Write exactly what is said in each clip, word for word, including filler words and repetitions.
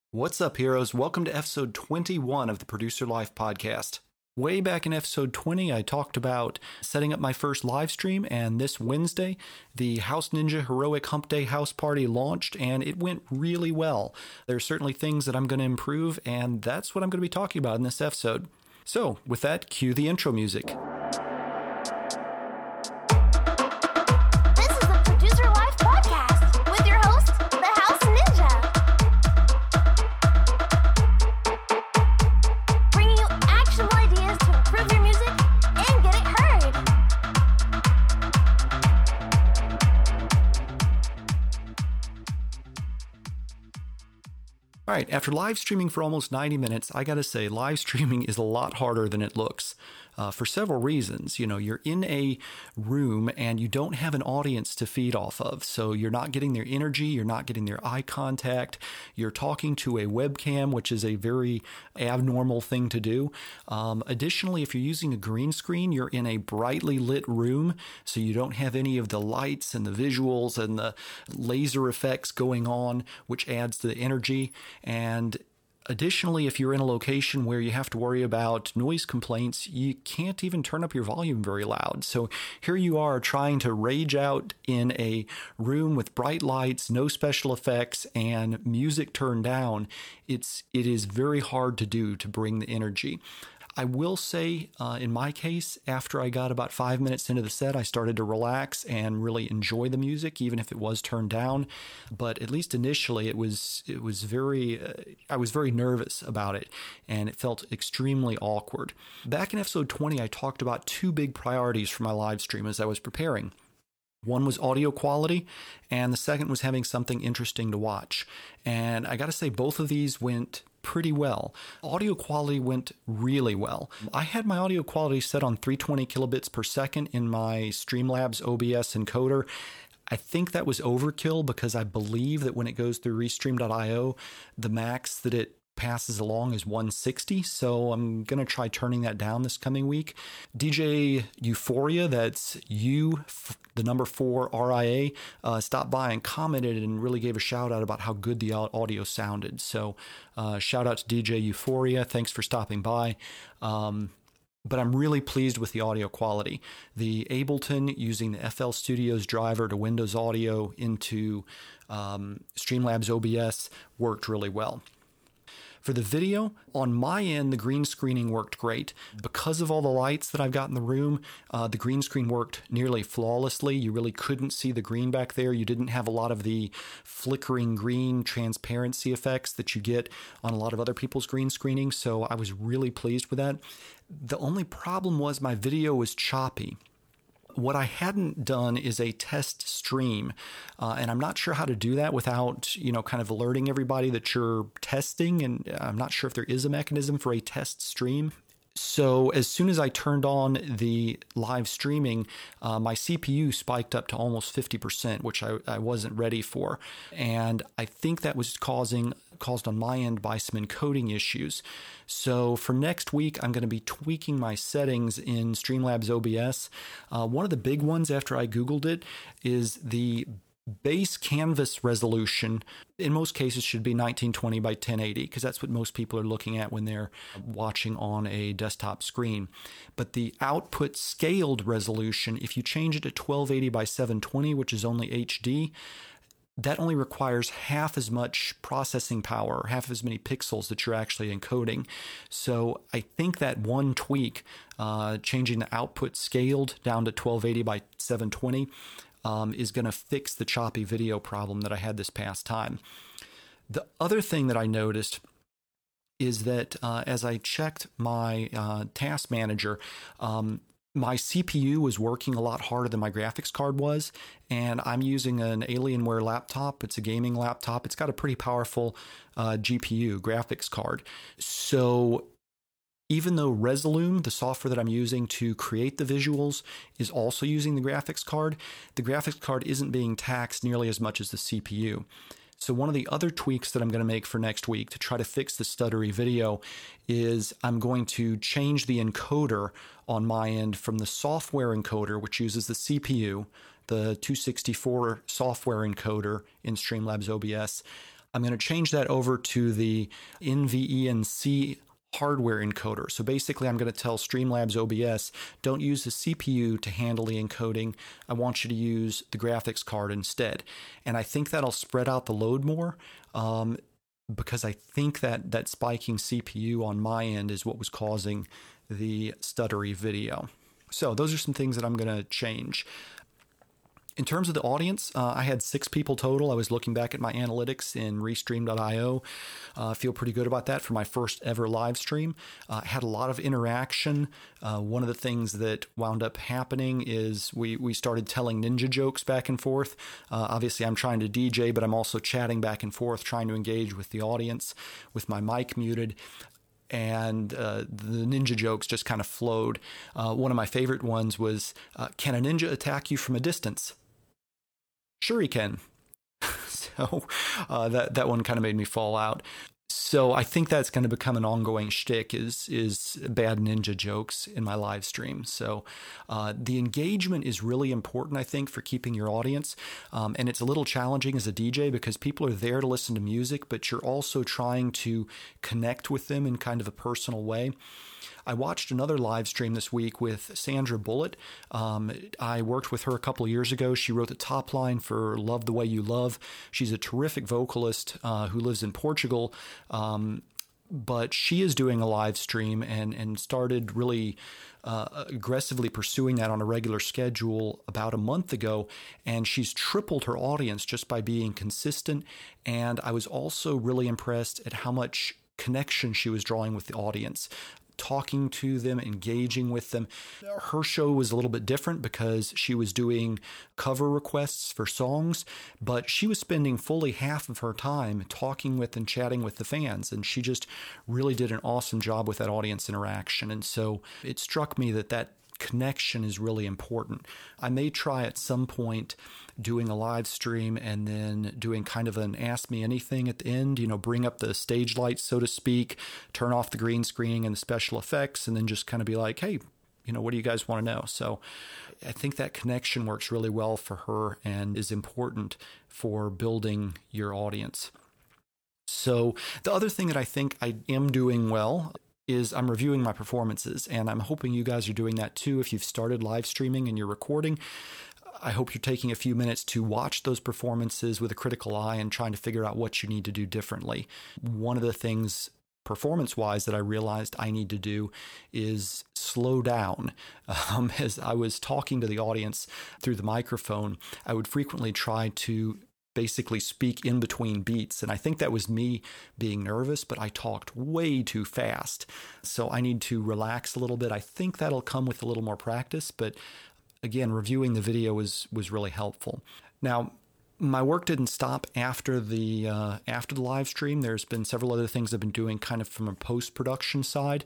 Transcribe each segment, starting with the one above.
What's up, heroes? Welcome to episode twenty-one of the Producer Life podcast. Way back in episode twenty, I talked about setting up my first live stream, and this Wednesday, the House Ninja Heroic Hump Day House Party launched, and it went really well. There are certainly things that I'm going to improve, and that's what I'm going to be talking about in this episode. So, with that, cue the intro music. All right, after live streaming for almost ninety minutes, I gotta say, live streaming is a lot harder than it looks uh, for several reasons. You know, you're in a room and you don't have an audience to feed off of, so you're not getting their energy, you're not getting their eye contact, you're talking to a webcam, which is a very abnormal thing to do. Um, additionally, if you're using a green screen, you're in a brightly lit room, so you don't have any of the lights and the visuals and the laser effects going on, which adds to the energy. And additionally, if you're in a location where you have to worry about noise complaints, you can't even turn up your volume very loud. So here you are trying to rage out in a room with bright lights, no special effects, and music turned down. It's, it is very hard to do to bring the energy. I will say, uh, in my case, after I got about five minutes into the set, I started to relax and really enjoy the music, even if it was turned down. But at least initially, it was it was very uh, I was very nervous about it, and it felt extremely awkward. Back in episode twenty, I talked about two big priorities for my live stream as I was preparing. One was audio quality, and the second was having something interesting to watch. And I got to say, both of these went pretty well. Audio quality went really well. I had my audio quality set on three hundred twenty kilobits per second in my Streamlabs O B S encoder. I think that was overkill because I believe that when it goes through Restream dot io, the max that it passes along is one sixty, so I'm going to try turning that down this coming week. D J Euphoria, that's you, the number four R I A, uh, stopped by and commented and really gave a shout out about how good the audio sounded. So uh, shout out to D J Euphoria. Thanks for stopping by. Um, But I'm really pleased with the audio quality. The Ableton using the F L Studios driver to Windows Audio into um, Streamlabs O B S worked really well. For the video, on my end, the green screening worked great. Because of all the lights that I've got in the room, uh, the green screen worked nearly flawlessly. You really couldn't see the green back there. You didn't have a lot of the flickering green transparency effects that you get on a lot of other people's green screening, so I was really pleased with that. The only problem was my video was choppy. What I hadn't done is a test stream, uh, and I'm not sure how to do that without, you know, kind of alerting everybody that you're testing, and I'm not sure if there is a mechanism for a test stream. So as soon as I turned on the live streaming, uh, my C P U spiked up to almost fifty percent, which I, I wasn't ready for. And I think that was causing caused on my end by some encoding issues. So for next week, I'm going to be tweaking my settings in Streamlabs O B S. Uh, one of the big ones after I Googled it is the base canvas resolution. In most cases should be nineteen twenty by ten eighty, because that's what most people are looking at when they're watching on a desktop screen. But the output scaled resolution, if you change it to twelve eighty by seven twenty, which is only H D, that only requires half as much processing power, half as many pixels that you're actually encoding. So I think that one tweak, uh, changing the output scaled down to twelve eighty by seven twenty, Um, is going to fix the choppy video problem that I had this past time. The other thing that I noticed is that uh, as I checked my uh, task manager, um, my C P U was working a lot harder than my graphics card was, and I'm using an Alienware laptop. It's a gaming laptop. It's got a pretty powerful uh, G P U, graphics card. So even though Resolume, the software that I'm using to create the visuals, is also using the graphics card, the graphics card isn't being taxed nearly as much as the C P U. So one of the other tweaks that I'm going to make for next week to try to fix the stuttery video is I'm going to change the encoder on my end from the software encoder, which uses the C P U, the two sixty-four software encoder in Streamlabs O B S. I'm going to change that over to the N V E N C hardware encoder. So basically, I'm going to tell Streamlabs O B S, don't use the C P U to handle the encoding. I want you to use the graphics card instead. And I think that'll spread out the load more um, because I think that that spiking C P U on my end is what was causing the stuttery video. So those are some things that I'm going to change. In terms of the audience, uh, I had six people total. I was looking back at my analytics in Restream dot io. I uh, feel pretty good about that for my first ever live stream. Uh, had a lot of interaction. Uh, one of the things that wound up happening is we, we started telling ninja jokes back and forth. Uh, obviously, I'm trying to D J, but I'm also chatting back and forth, trying to engage with the audience with my mic muted. And uh, the ninja jokes just kind of flowed. Uh, one of my favorite ones was, uh, can a ninja attack you from a distance? Sure he can. so uh, that that one kind of made me fall out. So I think that's going to become an ongoing shtick is is bad ninja jokes in my live stream. So uh, the engagement is really important, I think, for keeping your audience. Um, and it's a little challenging as a D J because people are there to listen to music, but you're also trying to connect with them in kind of a personal way. I watched another live stream this week with Sandra Bullitt. Um, I worked with her a couple of years ago. She wrote the top line for Love the Way You Love. She's a terrific vocalist uh, who lives in Portugal. Um, but she is doing a live stream and, and started really uh, aggressively pursuing that on a regular schedule about a month ago. And she's tripled her audience just by being consistent. And I was also really impressed at how much connection she was drawing with the audience, talking to them, engaging with them. Her show was a little bit different because she was doing cover requests for songs, but she was spending fully half of her time talking with and chatting with the fans. And she just really did an awesome job with that audience interaction. And so it struck me that that connection is really important. I may try at some point doing a live stream and then doing kind of an Ask Me Anything at the end, you know, bring up the stage lights, so to speak, turn off the green screening and the special effects, and then just kind of be like, hey, you know, what do you guys want to know? So I think that connection works really well for her and is important for building your audience. So the other thing that I think I am doing well is I'm reviewing my performances, and I'm hoping you guys are doing that too. If you've started live streaming and you're recording, I hope you're taking a few minutes to watch those performances with a critical eye and trying to figure out what you need to do differently. One of the things performance-wise that I realized I need to do is slow down. Um, as I was talking to the audience through the microphone, I would frequently try to basically speak in between beats. And I think that was me being nervous, but I talked way too fast. So I need to relax a little bit. I think that'll come with a little more practice, but again, reviewing the video was was really helpful. Now, my work didn't stop after the uh, after the live stream. There's been several other things I've been doing kind of from a post-production side.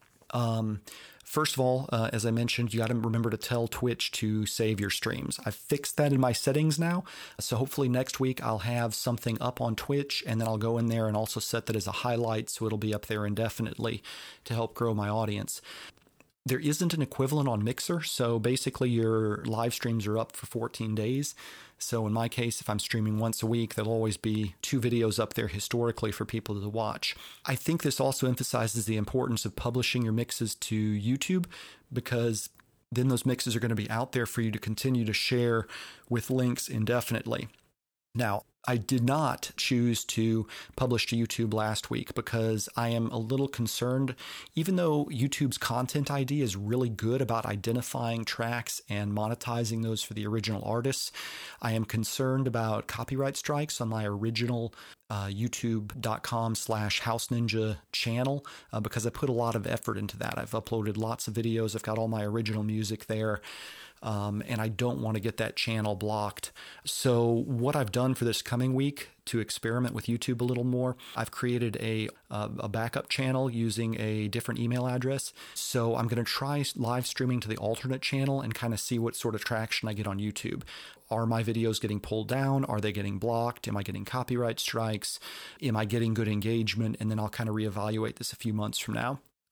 Um, first of all, uh, as I mentioned, you got to remember to tell Twitch to save your streams. I've fixed that in my settings now. So hopefully next week I'll have something up on Twitch, and then I'll go in there and also set that as a highlight so it'll be up there indefinitely to help grow my audience. There isn't an equivalent on Mixer, so basically your live streams are up for fourteen days. So in my case, if I'm streaming once a week, there'll always be two videos up there historically for people to watch. I think this also emphasizes the importance of publishing your mixes to YouTube, because then those mixes are going to be out there for you to continue to share with links indefinitely. Now, I did not choose to publish to YouTube last week because I am a little concerned. Even though YouTube's Content I D is really good about identifying tracks and monetizing those for the original artists, I am concerned about copyright strikes on my original uh, youtube.com slash House Ninja channel uh, because I put a lot of effort into that. I've uploaded lots of videos. I've got all my original music there. Um, and I don't want to get that channel blocked. So what I've done for this coming week to experiment with YouTube a little more, I've created a uh, a backup channel using a different email address. So I'm going to try live streaming to the alternate channel and kind of see what sort of traction I get on YouTube. Are my videos getting pulled down? Are they getting blocked? Am I getting copyright strikes? Am I getting good engagement? And then I'll kind of reevaluate this a few months from now.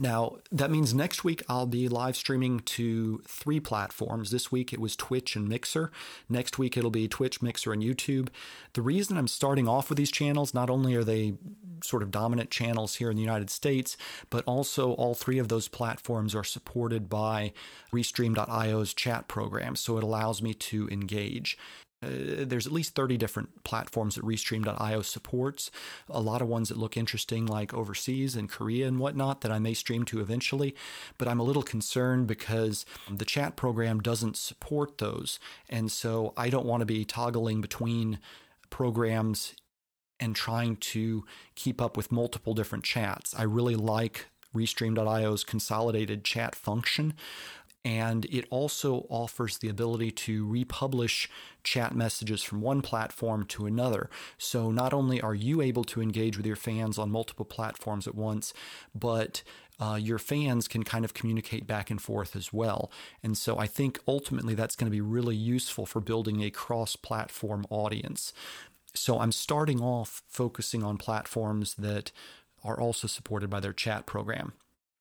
Now, that means next week I'll be live streaming to three platforms. This week it was Twitch and Mixer. Next week it'll be Twitch, Mixer, and YouTube. The reason I'm starting off with these channels, not only are they sort of dominant channels here in the United States, but also all three of those platforms are supported by Restream dot io's chat program, so it allows me to engage. Uh, there's at least thirty different platforms that Restream dot io supports. A lot of ones that look interesting, like overseas and Korea and whatnot, that I may stream to eventually. But I'm a little concerned because the chat program doesn't support those. And so I don't want to be toggling between programs and trying to keep up with multiple different chats. I really like Restream dot io's consolidated chat function. And it also offers the ability to republish chat messages from one platform to another. So not only are you able to engage with your fans on multiple platforms at once, but uh, your fans can kind of communicate back and forth as well. And so I think ultimately that's going to be really useful for building a cross-platform audience. So I'm starting off focusing on platforms that are also supported by their chat program.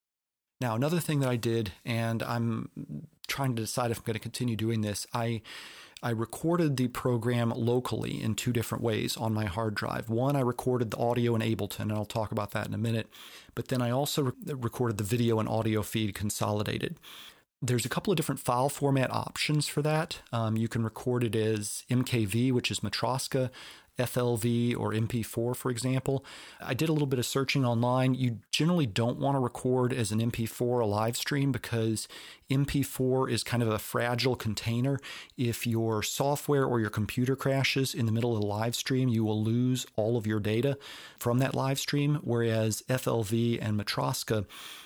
Now, another thing that I did, and I'm trying to decide if I'm going to continue doing this, I I recorded the program locally in two different ways on my hard drive. One, I recorded the audio in Ableton, and I'll talk about that in a minute. But then I also re- recorded the video and audio feed consolidated. There's a couple of different file format options for that. Um, you can record it as M K V, which is Matroska, F L V, or M P four, for example. I did a little bit of searching online. You generally don't want to record as an M P four a live stream because M P four is kind of a fragile container. If your software or your computer crashes in the middle of the live stream, you will lose all of your data from that live stream, whereas F L V and Matroska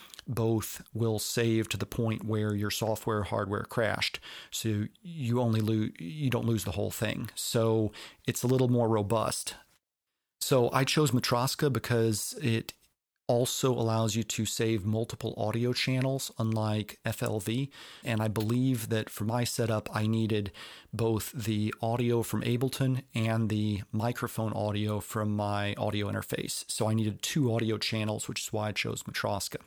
both will save to the point where your software hardware crashed. So you only lose, you don't lose the whole thing. So it's a little more robust. So I chose Matroska because it also allows you to save multiple audio channels, unlike F L V. And I believe that for my setup, I needed both the audio from Ableton and the microphone audio from my audio interface. So I needed two audio channels, which is why I chose Matroska.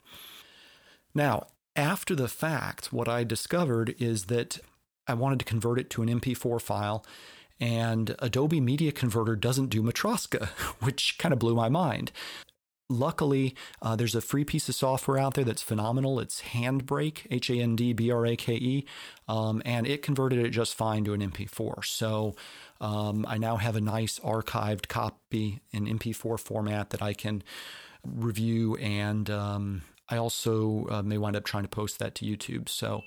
Now, after the fact, what I discovered is that I wanted to convert it to an M P four file, and Adobe Media Converter doesn't do Matroska, which kind of blew my mind. Luckily, uh, there's a free piece of software out there that's phenomenal. It's Handbrake, H A N D B R A K E, um, and it converted it just fine to an M P four. So um, I now have a nice archived copy in M P four format that I can review, and um, I also uh, may wind up trying to post that to YouTube. So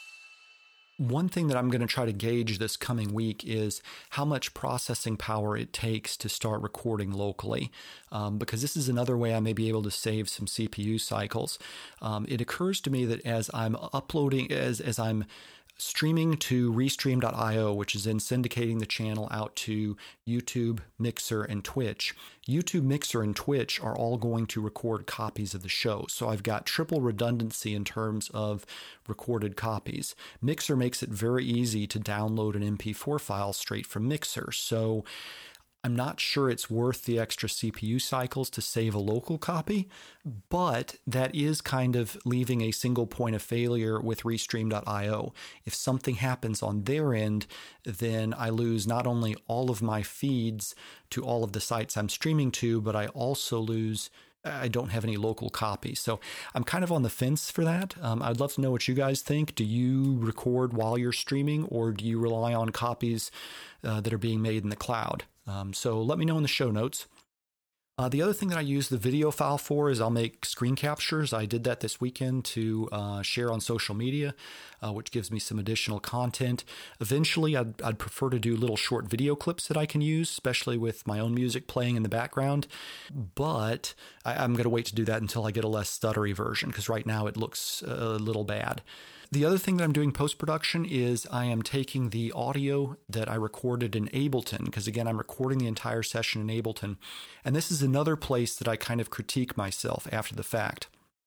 one thing that I'm going to try to gauge this coming week is how much processing power it takes to start recording locally, um, because this is another way I may be able to save some C P U cycles. Um, it occurs to me that as I'm uploading, as as I'm streaming to Restream dot io, which is then syndicating the channel out to YouTube, Mixer, and Twitch. YouTube, Mixer, and Twitch are all going to record copies of the show. So I've got triple redundancy in terms of recorded copies. Mixer makes it very easy to download an M P four file straight from Mixer. So I'm not sure it's worth the extra C P U cycles to save a local copy, but that is kind of leaving a single point of failure with Restream dot io. If something happens on their end, then I lose not only all of my feeds to all of the sites I'm streaming to, but I also lose I don't have any local copies. So I'm kind of on the fence for that. Um, I'd love to know what you guys think. Do you record while you're streaming, or do you rely on copies uh, that are being made in the cloud? Um, so let me know in the show notes. Uh, the other thing that I use the video file for is I'll make screen captures. I did that this weekend to uh, share on social media, uh, which gives me some additional content. Eventually, I'd, I'd prefer to do little short video clips that I can use, especially with my own music playing in the background. But I, I'm going to wait to do that until I get a less stuttery version, because right now it looks a little bad. The other thing that I'm doing post-production is I am taking the audio that I recorded in Ableton, because again, I'm recording the entire session in Ableton. And this is another place that I kind of critique myself after the fact.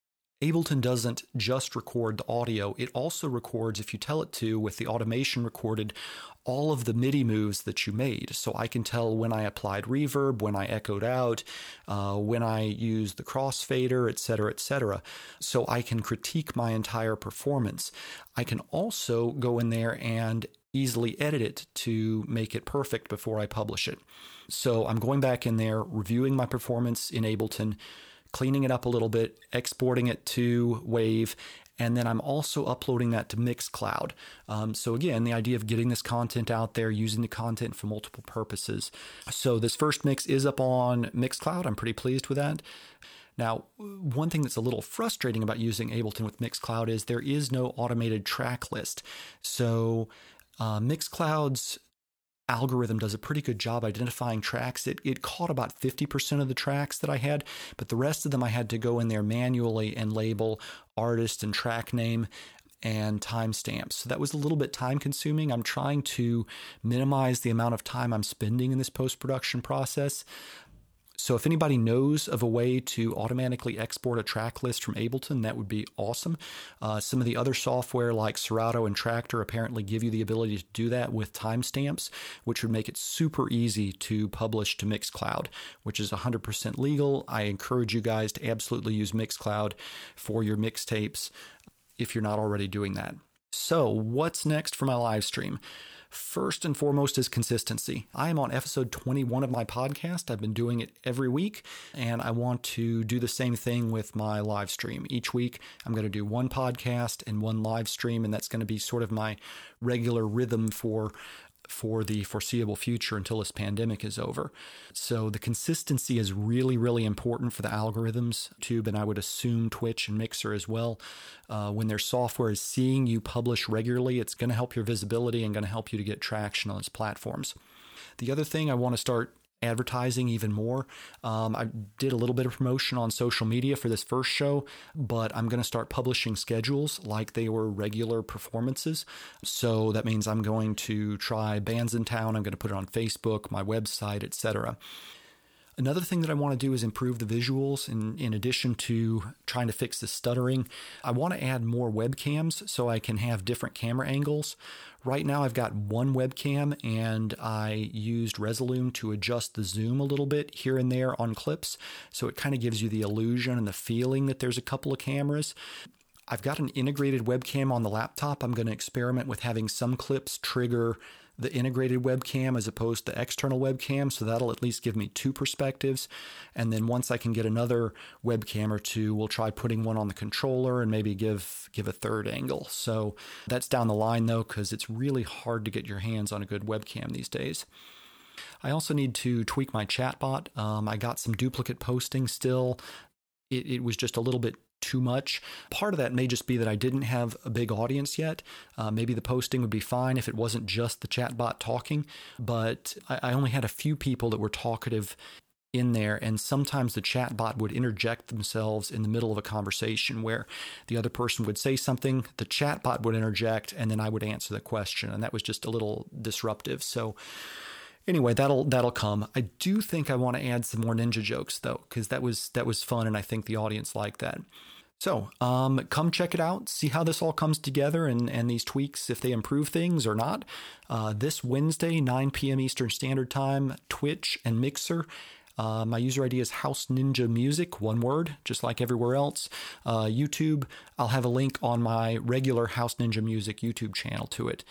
Ableton doesn't just record the audio, it also records, if you tell it to, with the automation recorded, all of the MIDI moves that you made. So I can tell when I applied reverb, when I echoed out, uh, when I used the crossfader, et cetera, et cetera. So I can critique my entire performance. I can also go in there and easily edit it to make it perfect before I publish it. So I'm going back in there, reviewing my performance in Ableton, cleaning it up a little bit, exporting it to Wave, and then I'm also uploading that to Mixcloud. Um, so again, the idea of getting this content out there, using the content for multiple purposes. So this first mix is up on Mixcloud. I'm pretty pleased with that. Now, one thing that's a little frustrating about using Ableton with Mixcloud is there is no automated track list. So uh, Mixcloud's algorithm does a pretty good job identifying tracks. It, it caught about fifty percent of the tracks that I had, but the rest of them I had to go in there manually and label artist and track name and timestamps. So that was a little bit time consuming. I'm trying to minimize the amount of time I'm spending in this post-production process. So if anybody knows of a way to automatically export a track list from Ableton, that would be awesome. Uh, some of the other software like Serato and Traktor apparently give you the ability to do that with timestamps, which would make it super easy to publish to Mixcloud, which is one hundred percent legal. I encourage you guys to absolutely use Mixcloud for your mixtapes if you're not already doing that. So what's next for my live stream? First and foremost is consistency. I am on episode twenty-one of my podcast. I've been doing it every week, and I want to do the same thing with my live stream. Each week, I'm going to do one podcast and one live stream, and that's going to be sort of my regular rhythm for for the foreseeable future until this pandemic is over. So the consistency is really, really important for the algorithms, Tube, and I would assume Twitch and Mixer as well. Uh, when their software is seeing you publish regularly, it's going to help your visibility and going to help you to get traction on its platforms. The other thing I want to start advertising even more. Um, I did a little bit of promotion on social media for this first show, but I'm going to start publishing schedules like they were regular performances. So that means I'm going to try bands in town. I'm going to put it on Facebook, my website, et cetera. Another thing that I want to do is improve the visuals. In, in addition to trying to fix the stuttering, I want to add more webcams so I can have different camera angles. Right now I've got one webcam, and I used Resolume to adjust the zoom a little bit here and there on clips. So it kind of gives you the illusion and the feeling that there's a couple of cameras. I've got an integrated webcam on the laptop. I'm going to experiment with having some clips trigger the integrated webcam as opposed to external webcam, so that'll at least give me two perspectives. And then once I can get another webcam or two, we'll try putting one on the controller and maybe give give a third angle. So that's down the line though, because it's really hard to get your hands on a good webcam these days. I also need to tweak my chatbot. Um, I got some duplicate posting still. It, it was just a little bit too much. Part of that may just be that I didn't have a big audience yet. Uh, maybe the posting would be fine if it wasn't just the chatbot talking, but I, I only had a few people that were talkative in there, and sometimes the chatbot would interject themselves in the middle of a conversation where the other person would say something, the chatbot would interject, and then I would answer the question, and that was just a little disruptive. So anyway, that'll that'll come. I do think I want to add some more ninja jokes though, because that was that was fun, and I think the audience liked that. So um, come check it out, see how this all comes together and, and these tweaks, if they improve things or not. Uh, this Wednesday, nine p.m. Eastern Standard Time, Twitch and Mixer. Uh, my user I D is House Ninja Music, one word, just like everywhere else. Uh, YouTube, I'll have a link on my regular House Ninja Music YouTube channel to it.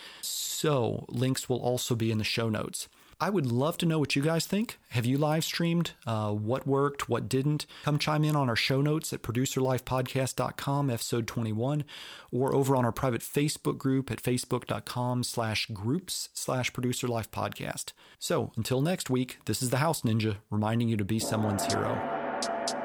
So links will also be in the show notes. I would love to know what you guys think. Have you live streamed? Uh, what worked? What didn't? Come chime in on our show notes at producer life podcast dot com, episode twenty-one, or over on our private Facebook group at facebook.com slash groups slash producer life podcast. So until next week, this is the House Ninja reminding you to be someone's hero.